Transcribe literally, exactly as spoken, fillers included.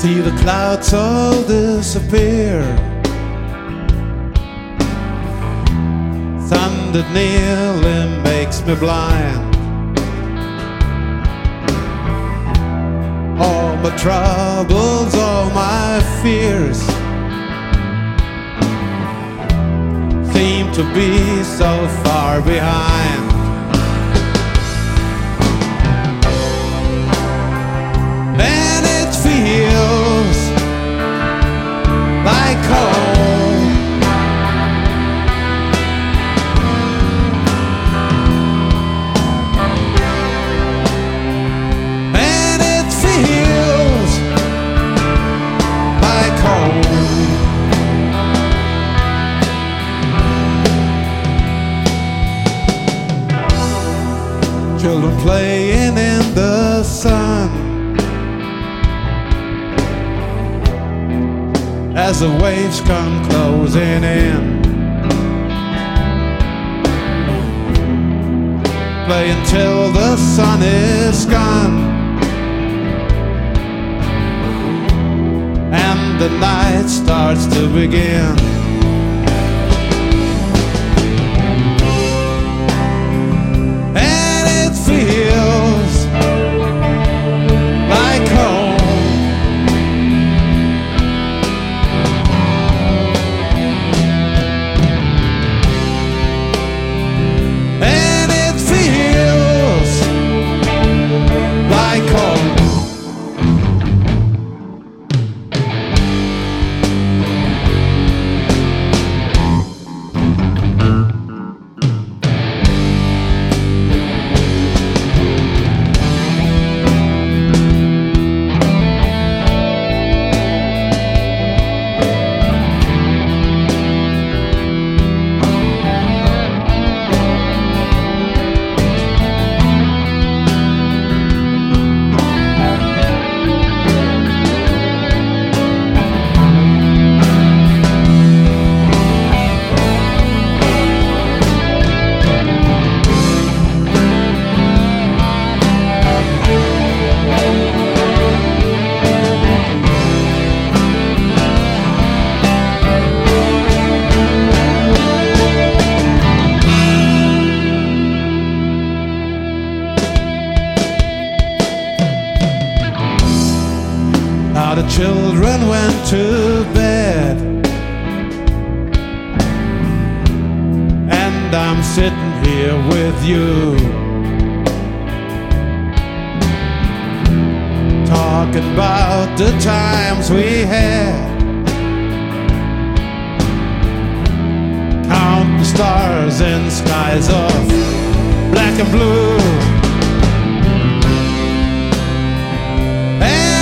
See the clouds all disappear. Thunder nearly makes me blind. All my troubles, all my fears seem to be so far behind. And it feels like home. And it feels like home. Children playing in the sun as the waves come closing in. Play until the sun is gone and the night starts to begin. And it feels like home. And it feels like home. Now the children went to bed and I'm sitting here with you, talking about the times we had. Count the stars in skies of black and blue. And